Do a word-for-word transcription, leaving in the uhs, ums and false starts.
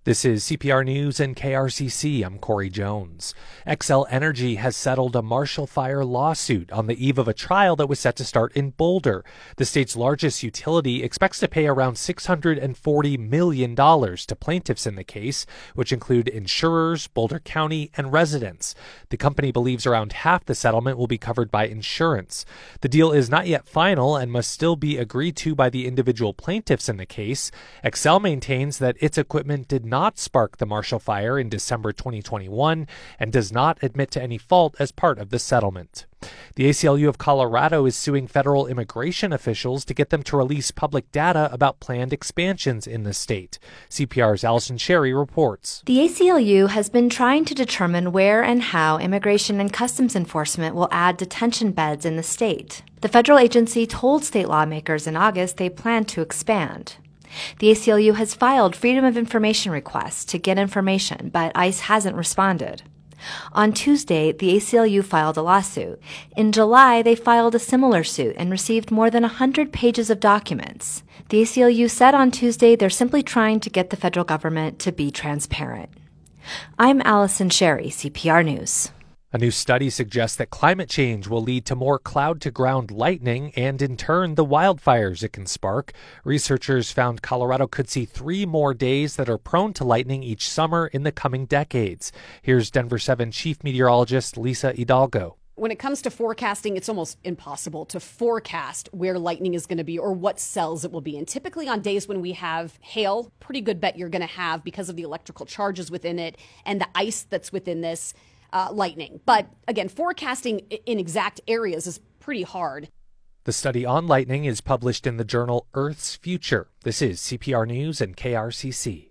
This is C P R News and K R C C. I'm Corey Jones. Xcel Energy has settled a Marshall Fire lawsuit on the eve of a trial that was set to start in Boulder. The state's largest utility expects to pay around six hundred forty million dollars to plaintiffs in the case, which include insurers, Boulder County, and residents. The company believes around half the settlement will be covered by insurance. The deal is not yet final and must still be agreed to by the individual plaintiffs in the case. Xcel maintains that its equipment did not not spark the Marshall Fire in December twenty twenty-one and does not admit to any fault as part of the settlement. The A C L U of Colorado is suing federal immigration officials to get them to release public data about planned expansions in the state. C P R's Allison Sherry reports. The A C L U has been trying to determine where and how Immigration and Customs Enforcement will add detention beds in the state. The federal agency told state lawmakers in August they plan to expand. The A C L U has filed Freedom of Information requests to get information, but ICE hasn't responded. On Tuesday, the A C L U filed a lawsuit. In July, they filed a similar suit and received more than one hundred pages of documents. The A C L U said on Tuesday they're simply trying to get the federal government to be transparent. I'm Allison Sherry, C P R News. A new study suggests that climate change will lead to more cloud-to-ground lightning and, in turn, the wildfires it can spark. Researchers found Colorado could see three more days that are prone to lightning each summer in the coming decades. Here's Denver seven Chief Meteorologist Lisa Hidalgo. When it comes to forecasting, it's almost impossible to forecast where lightning is going to be or what cells it will be. And typically on days when we have hail, pretty good bet you're going to have, because of the electrical charges within it and the ice that's within this, Uh, lightning. But again, forecasting in exact areas is pretty hard. The study on lightning is published in the journal Earth's Future. This is C P R News and K R C C.